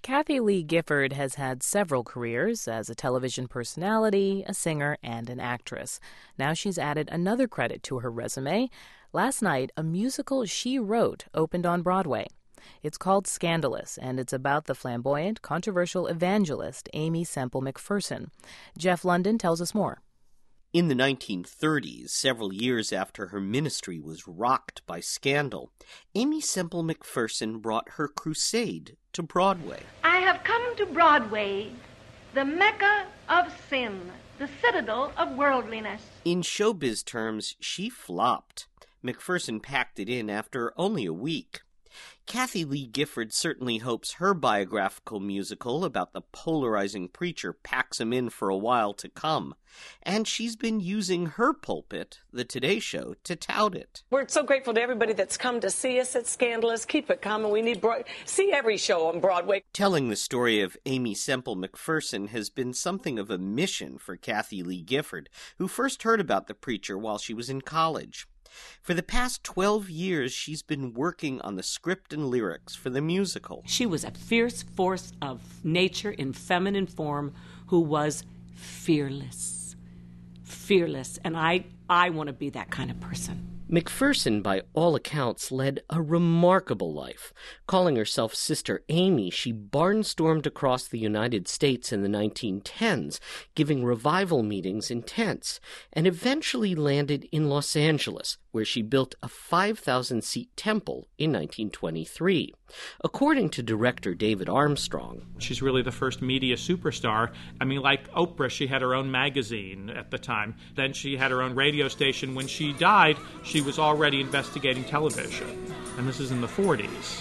Kathy Lee Gifford has had several careers as a television personality, a singer, and an actress. Now she's added another credit to her resume. Last night, a musical she wrote opened on Broadway. It's called Scandalous, and it's about the flamboyant, controversial evangelist Aimee Semple McPherson. Jeff London tells us more. In the 1930s, several years after her ministry was rocked by scandal, Aimee Semple McPherson brought her crusade to Broadway. I have come to Broadway, the Mecca of sin, the citadel of worldliness. In showbiz terms, she flopped. McPherson packed it in after only a week. Kathy Lee Gifford certainly hopes her biographical musical about the polarizing preacher packs him in for a while to come. And she's been using her pulpit, The Today Show, to tout it. We're so grateful to everybody that's come to see us at Scandalous. Keep it coming. We need see every show on Broadway. Telling the story of Aimee Semple McPherson has been something of a mission for Kathy Lee Gifford, who first heard about the preacher while she was in college. For the past 12 years, she's been working on the script and lyrics for the musical. She was a fierce force of nature in feminine form who was fearless. Fearless. And I want to be that kind of person. McPherson, by all accounts, led a remarkable life. Calling herself Sister Aimee, she barnstormed across the United States in the 1910s, giving revival meetings in tents, and eventually landed in Los Angeles, where she built a 5,000-seat temple in 1923. According to director David Armstrong, she's really the first media superstar. I mean, like Oprah, she had her own magazine at the time. Then she had her own radio station. When she died, she was already investigating television. And this is in the 40s.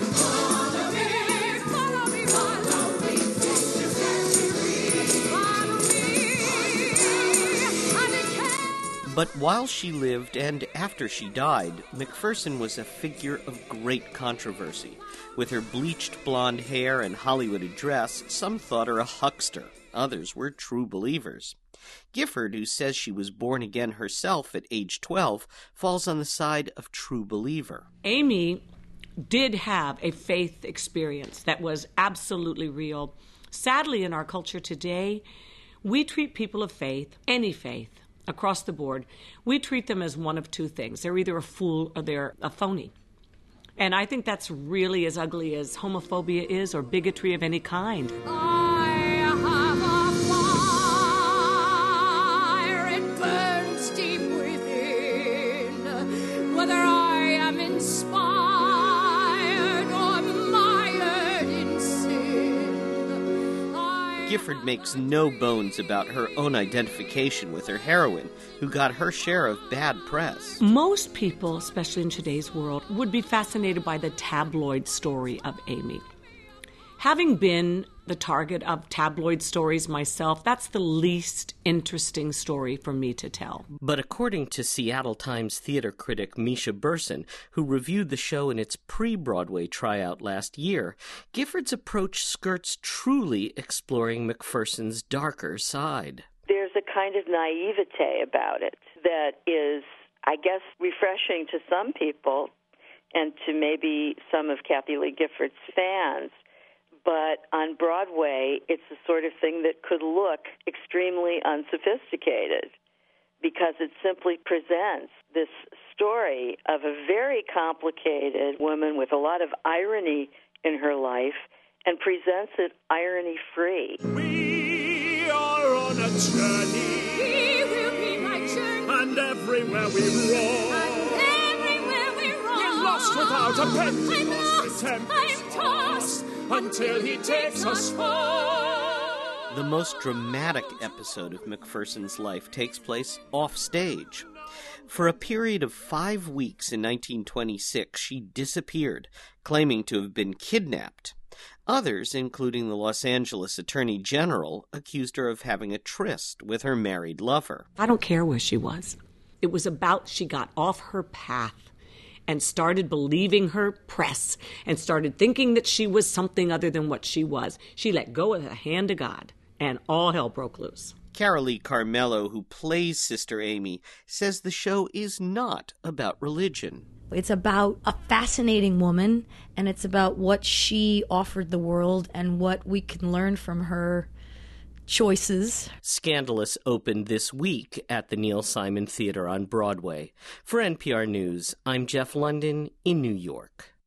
But while she lived and after she died, McPherson was a figure of great controversy. With her bleached blonde hair and Hollywood address, some thought her a huckster. Others were true believers. Gifford, who says she was born again herself at age 12, falls on the side of true believer. Aimee did have a faith experience that was absolutely real. Sadly, in our culture today, we treat people of faith, any faith, across the board, we treat them as one of two things. They're either a fool or they're a phony. And I think that's really as ugly as homophobia is or bigotry of any kind. I have a fire, it burns deep within, whether I am inspired or mired in sin. Gifford makes no bones about her own identification with her heroine, who got her share of bad press. Most people, especially in today's world, would be fascinated by the tabloid story of Aimee. Having been the target of tabloid stories myself, that's the least interesting story for me to tell. But according to Seattle Times theater critic Misha Burson, who reviewed the show in its pre-Broadway tryout last year, Gifford's approach skirts truly exploring McPherson's darker side. There's a kind of naivete about it that is, I guess, refreshing to some people and to maybe some of Kathy Lee Gifford's fans. But on Broadway, it's the sort of thing that could look extremely unsophisticated because it simply presents this story of a very complicated woman with a lot of irony in her life and presents it irony-free. We are on a journey. We will be my journey. And everywhere we roam. We're lost without a Pentecost. I'm tossed until he takes us home. The most dramatic episode of McPherson's life takes place off-stage. For a period of 5 weeks in 1926, she disappeared, claiming to have been kidnapped. Others, including the Los Angeles Attorney General, accused her of having a tryst with her married lover. I don't care where she was. It was about she got off her path and started believing her press and started thinking that she was something other than what she was. She let go of the hand of God, and all hell broke loose. Carolee Carmello, who plays Sister Aimee, says the show is not about religion. It's about a fascinating woman, and it's about what she offered the world and what we can learn from her choices. Scandalous opened this week at the Neil Simon Theater on Broadway. For NPR News, I'm Jeff London in New York.